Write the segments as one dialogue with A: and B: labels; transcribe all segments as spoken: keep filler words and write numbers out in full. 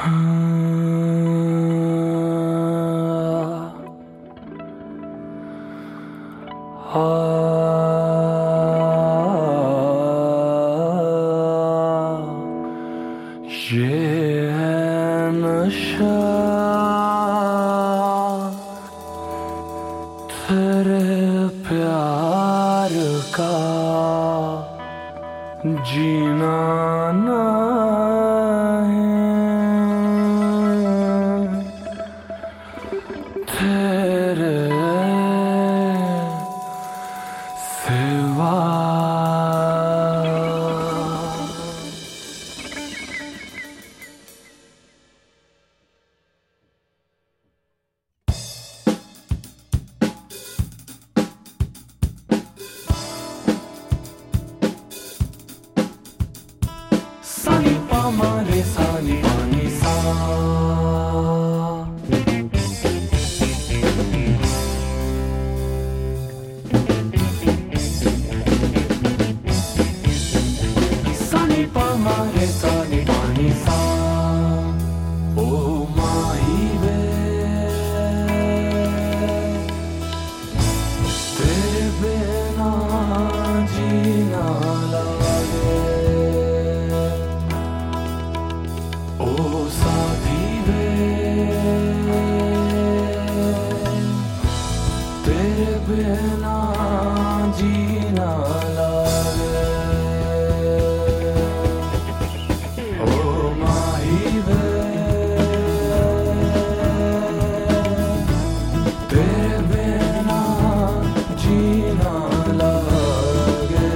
A: ये है नशा तेरे प्यार का, जीना नहीं तेरे सिवा। सानी पा मारे सानी पानी सा, सानी पा मारे सानी पानी सा। ओ माही वे तेरे बिना जीना लागे, ओ साथी वे तेरे बिना जीना लागे। ओ माही वे तेरे बिना जीना लागे।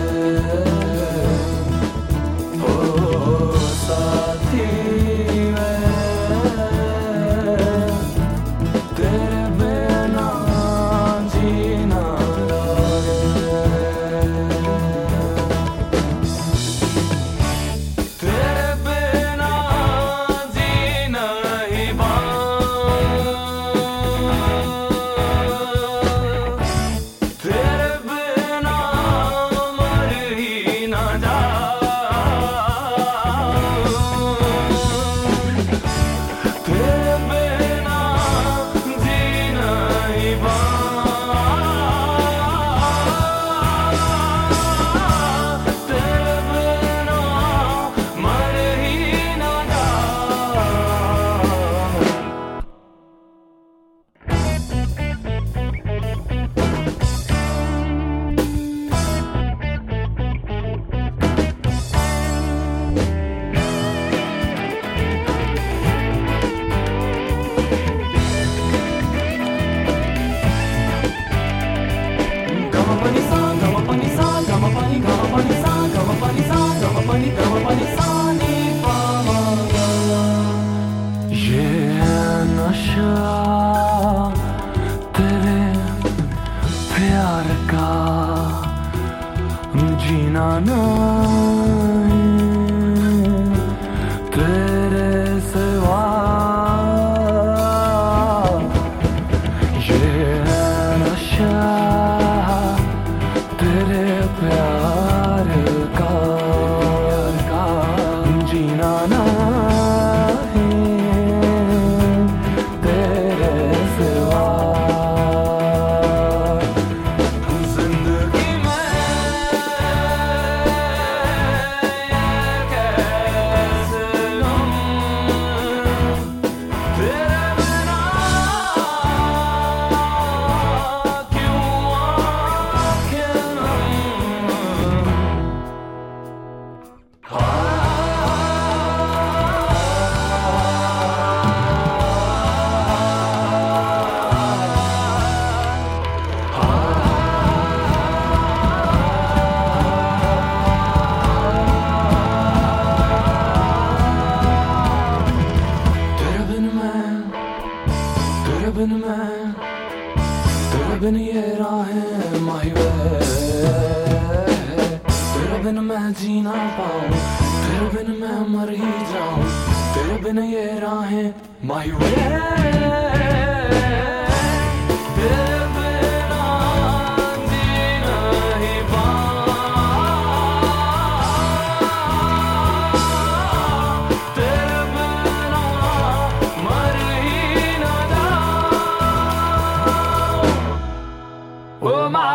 A: ओ साथी तेरे बिना जीना लागे, तेरे बिना जीना ही बात, तेरे बिना मर ही ना जा। तेरे बिना जीना ही बात, तेरे बिना मर ही ना जा। Gama pani sa, gama pani sa, gama pani, gama pani sa, gama pani sa, gama pani, gama pani sa ni pa ma ga। ये है नशा तेरे प्यार का, जीना नहीं तेरे सिवा। ये है नशा तेरे प्यार का, जीना नहीं तेरे सिवा। जिंदगी में कैसे हम तेरे बिना क्यों आंखें नम। तेरे बिन मैं, तेरे बिन मैं, तेरे बिन ये राहें माही वे, तेरे बिन मैं जीना पाऊं, तेरे बिन मैं मर ही जाऊं, तेरे बिन ये राहें माही वे। तेरे बिना जीना ही बात, तेरे बिना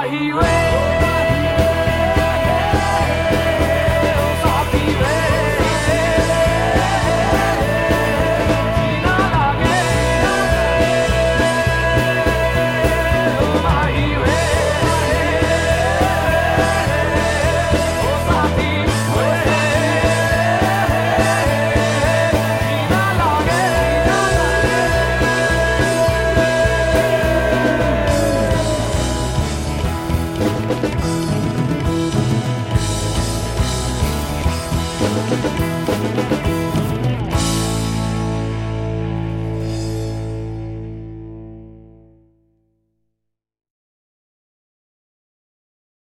A: ही वे